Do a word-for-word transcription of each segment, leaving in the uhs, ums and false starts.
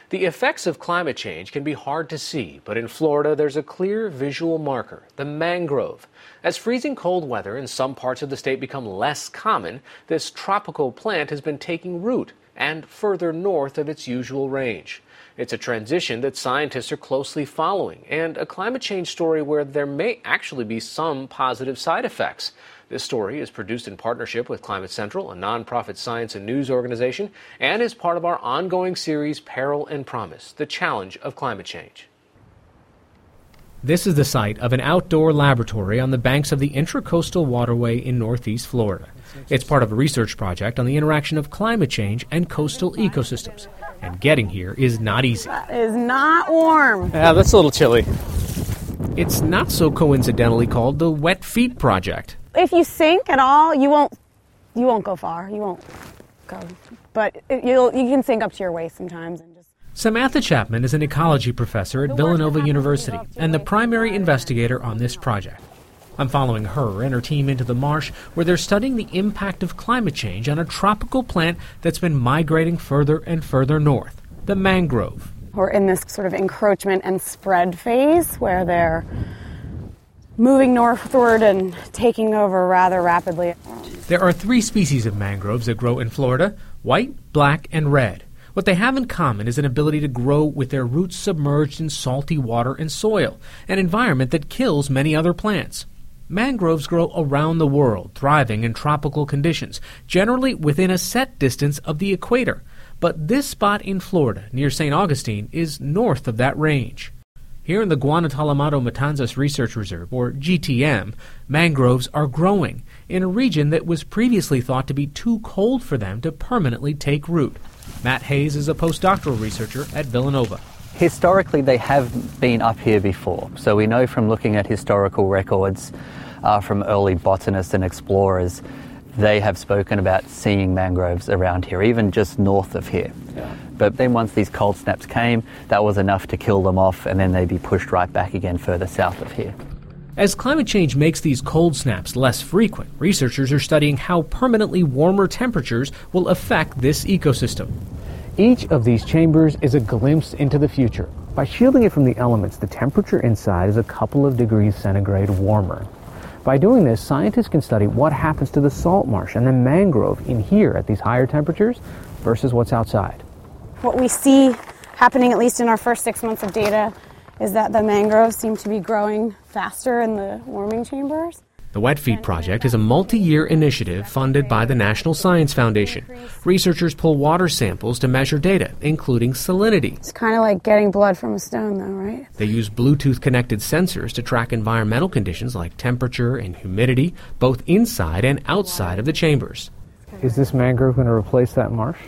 The effects of climate change can be hard to see, but in Florida there's a clear visual marker, the mangrove. As freezing cold weather in some parts of the state become less common, this tropical plant has been taking root and further north of its usual range. It's a transition that scientists are closely following, and a climate change story where there may actually be some positive side effects. This story is produced in partnership with Climate Central, a nonprofit science and news organization, and is part of our ongoing series Peril and Promise, the challenge of climate change. This is the site of an outdoor laboratory on the banks of the Intracoastal Waterway in northeast Florida. It's part of a research project on the interaction of climate change and coastal ecosystems. And getting here is not easy. That is not warm. Yeah, that's a little chilly. It's not so coincidentally called the Wet Feet Project. If you sink at all, you won't you won't go far. You won't go. But it, you'll, you can sink up to your waist sometimes. And just Samantha Chapman is an ecology professor at Villanova University and the primary investigator on this project. I'm following her and her team into the marsh where they're studying the impact of climate change on a tropical plant that's been migrating further and further north, the mangrove. We're in this sort of encroachment and spread phase where they're moving northward and taking over rather rapidly. There are three species of mangroves that grow in Florida: white, black, and red. What they have in common is an ability to grow with their roots submerged in salty water and soil, an environment that kills many other plants. Mangroves grow around the world, thriving in tropical conditions, generally within a set distance of the equator. But this spot in Florida, near Saint Augustine, is north of that range. Here in the Guantanamo Matanzas Research Reserve, or G T M, mangroves are growing in a region that was previously thought to be too cold for them to permanently take root. Matt Hayes is a postdoctoral researcher at Villanova. Historically, they have been up here before. So we know from looking at historical records uh, from early botanists and explorers, they have spoken about seeing mangroves around here, even just north of here. Yeah. But then once these cold snaps came, that was enough to kill them off, and then they'd be pushed right back again further south of here. As climate change makes these cold snaps less frequent, researchers are studying how permanently warmer temperatures will affect this ecosystem. Each of these chambers is a glimpse into the future. By shielding it from the elements, the temperature inside is a couple of degrees centigrade warmer. By doing this, scientists can study what happens to the salt marsh and the mangrove in here at these higher temperatures versus what's outside. what we see happening, at least in our first six months of data, is that the mangroves seem to be growing faster in the warming chambers. The Wet Feet Project is a multi-year initiative funded by the National Science Foundation. Researchers pull water samples to measure data, including salinity. It's kind of like getting blood from a stone, though, right? They use Bluetooth-connected sensors to track environmental conditions like temperature and humidity, both inside and outside of the chambers. Is this mangrove going to replace that marsh?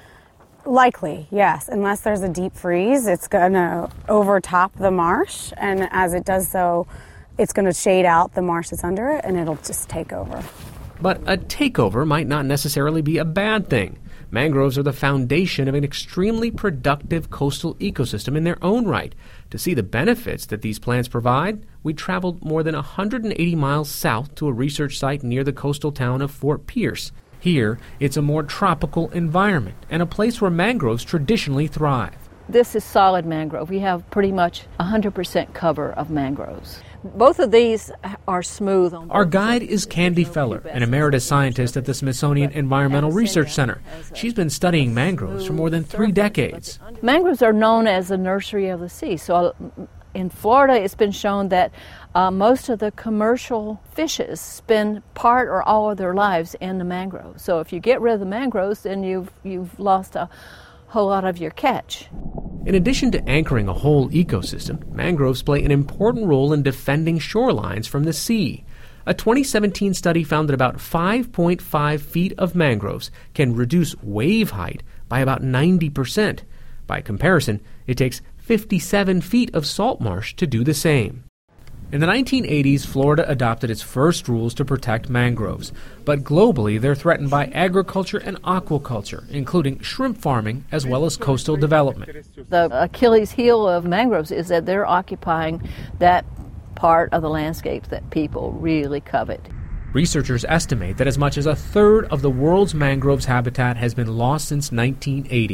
Likely, yes. Unless there's a deep freeze, it's going to overtop the marsh, and as it does so, it's going to shade out the marsh that's under it, and it'll just take over. But a takeover might not necessarily be a bad thing. Mangroves are the foundation of an extremely productive coastal ecosystem in their own right. To see the benefits that these plants provide, we traveled more than one hundred eighty miles south to a research site near the coastal town of Fort Pierce. Here, it's a more tropical environment and a place where mangroves traditionally thrive. This is solid mangrove. We have pretty much one hundred percent cover of mangroves. Both of these are smooth. On Our guide is Candy Feller, an emeritus scientist at the Smithsonian Environmental Research Center. She's been studying mangroves for more than three decades. Mangroves are known as the nursery of the sea. So in Florida, it's been shown that uh, most of the commercial fishes spend part or all of their lives in the mangroves. So if you get rid of the mangroves, then you've you've lost a whole lot of your catch. In addition to anchoring a whole ecosystem, mangroves play an important role in defending shorelines from the sea. A twenty seventeen study found that about five point five feet of mangroves can reduce wave height by about ninety percent. By comparison, it takes fifty-seven feet of salt marsh to do the same. In the nineteen eighties, Florida adopted its first rules to protect mangroves, but globally they're threatened by agriculture and aquaculture, including shrimp farming as well as coastal development. The Achilles heel of mangroves is that they're occupying that part of the landscape that people really covet. Researchers estimate that as much as a third of the world's mangroves habitat has been lost since nineteen eighty.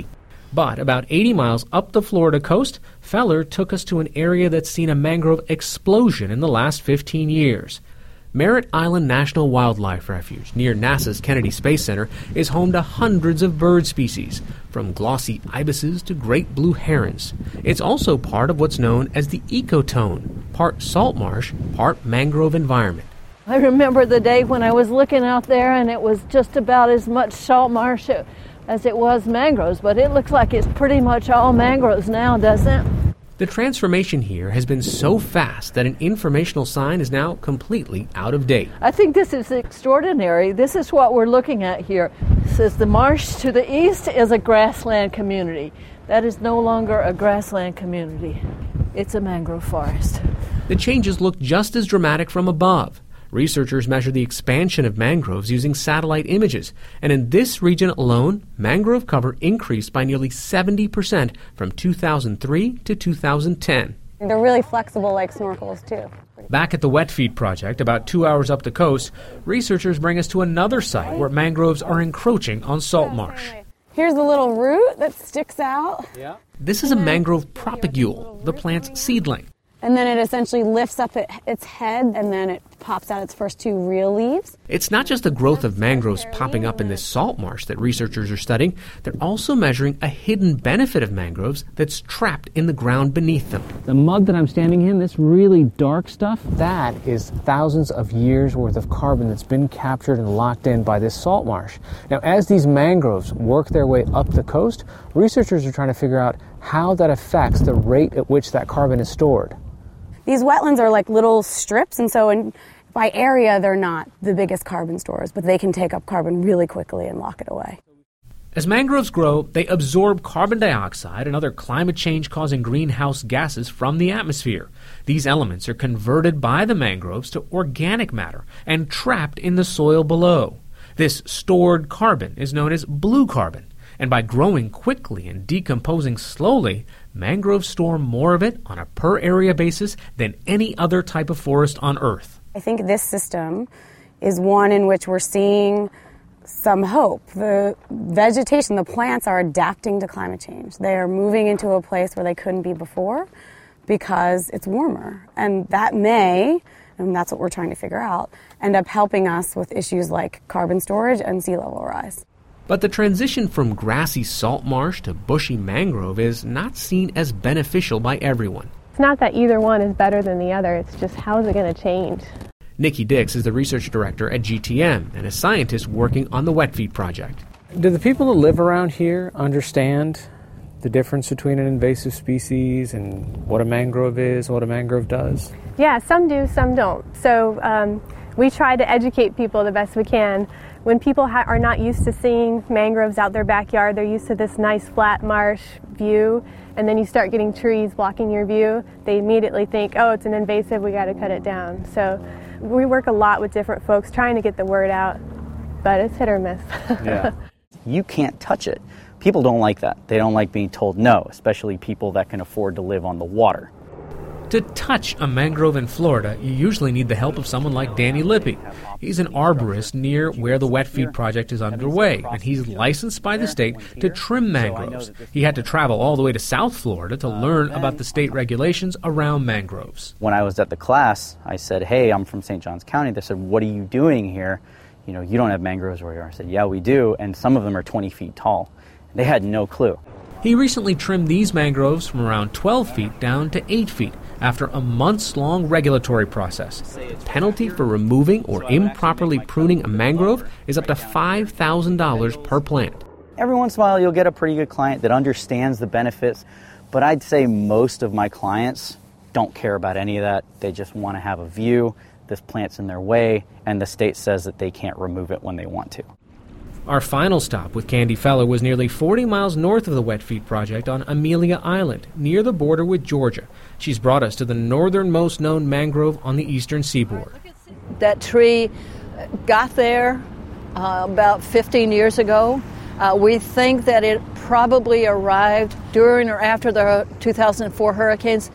But about eighty miles up the Florida coast, Feller took us to an area that's seen a mangrove explosion in the last fifteen years. Merritt Island National Wildlife Refuge, near NASA's Kennedy Space Center, is home to hundreds of bird species, from glossy ibises to great blue herons. It's also part of what's known as the ecotone, part salt marsh, part mangrove environment. I remember the day when I was looking out there and it was just about as much salt marsh as it was mangroves, but it looks like it's pretty much all mangroves now, doesn't it? The transformation here has been so fast that an informational sign is now completely out of date. I think this is extraordinary. This is what we're looking at here. It says the marsh to the east is a grassland community. That is no longer a grassland community. It's a mangrove forest. The changes look just as dramatic from above. Researchers measure the expansion of mangroves using satellite images, and in this region alone, mangrove cover increased by nearly seventy percent from two thousand three to two thousand ten. They're really flexible like snorkels, too. Back at the Wet Feet Project, about two hours up the coast, researchers bring us to another site where mangroves are encroaching on salt marsh. Here's the little root that sticks out. Yeah. This is a mangrove propagule, the plant's seedling. And then it essentially lifts up it, its head, and then it pops out its first two real leaves. It's not just the growth of mangroves popping up in this salt marsh that researchers are studying. They're also measuring a hidden benefit of mangroves that's trapped in the ground beneath them. The mud that I'm standing in, this really dark stuff, that is thousands of years worth of carbon that's been captured and locked in by this salt marsh. Now, as these mangroves work their way up the coast, researchers are trying to figure out how that affects the rate at which that carbon is stored. These wetlands are like little strips, and so in, by area, they're not the biggest carbon stores, but they can take up carbon really quickly and lock it away. As mangroves grow, they absorb carbon dioxide and other climate change-causing greenhouse gases from the atmosphere. These elements are converted by the mangroves to organic matter and trapped in the soil below. This stored carbon is known as blue carbon. And by growing quickly and decomposing slowly, mangroves store more of it on a per-area basis than any other type of forest on Earth. I think this system is one in which we're seeing some hope. The vegetation, the plants are adapting to climate change. They are moving into a place where they couldn't be before because it's warmer. And that may, and that's what we're trying to figure out, end up helping us with issues like carbon storage and sea level rise. But the transition from grassy salt marsh to bushy mangrove is not seen as beneficial by everyone. It's not that either one is better than the other, it's just how is it going to change? Nikki Dix is the research director at G T M and a scientist working on the Wet Feet Project. Do the people that live around here understand the difference between an invasive species and what a mangrove is, what a mangrove does? Yeah, some do, some don't. So um, we try to educate people the best we can. When people ha- are not used to seeing mangroves out their backyard, they're used to this nice flat marsh view, and then you start getting trees blocking your view, they immediately think, oh, it's an invasive, we got to cut it down. So we work a lot with different folks trying to get the word out, but it's hit or miss. Yeah. You can't touch it. People don't like that. They don't like being told no, especially people that can afford to live on the water. To touch a mangrove in Florida, you usually need the help of someone like Danny Lippy. He's an arborist near where the Wet Feet Project is underway, and he's licensed by the state to trim mangroves. He had to travel all the way to South Florida to learn about the state regulations around mangroves. When I was at the class, I said, hey, I'm from Saint Johns County. They said, what are you doing here? You know, you don't have mangroves where you are. I said, yeah, we do, and some of them are twenty feet tall. They had no clue. He recently trimmed these mangroves from around twelve feet down to eight feet after a months-long regulatory process. The penalty for removing or improperly pruning a mangrove is up to five thousand dollars per plant. Every once in a while, you'll get a pretty good client that understands the benefits, but I'd say most of my clients don't care about any of that. They just want to have a view, this plant's in their way, and the state says that they can't remove it when they want to. Our final stop with Candy Feller was nearly forty miles north of the Wet Feet Project on Amelia Island, near the border with Georgia. She's brought us to the northernmost known mangrove on the eastern seaboard. That tree got there uh, about fifteen years ago. Uh, we think that it probably arrived during or after the two thousand four hurricanes.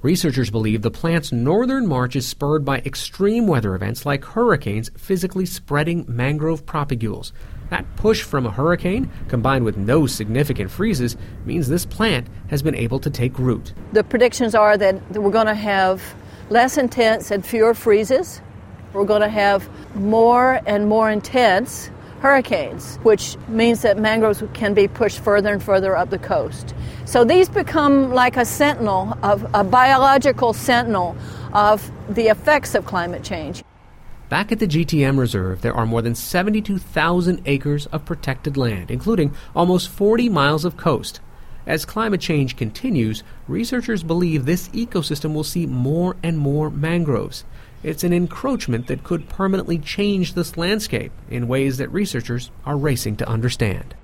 Researchers believe the plant's northern march is spurred by extreme weather events like hurricanes physically spreading mangrove propagules. That push from a hurricane, combined with no significant freezes, means this plant has been able to take root. The predictions are that we're going to have less intense and fewer freezes. We're going to have more and more intense hurricanes, which means that mangroves can be pushed further and further up the coast. So these become like a sentinel, of a biological sentinel of the effects of climate change. Back at the G T M Reserve, there are more than seventy-two thousand acres of protected land, including almost forty miles of coast. As climate change continues, researchers believe this ecosystem will see more and more mangroves. It's an encroachment that could permanently change this landscape in ways that researchers are racing to understand.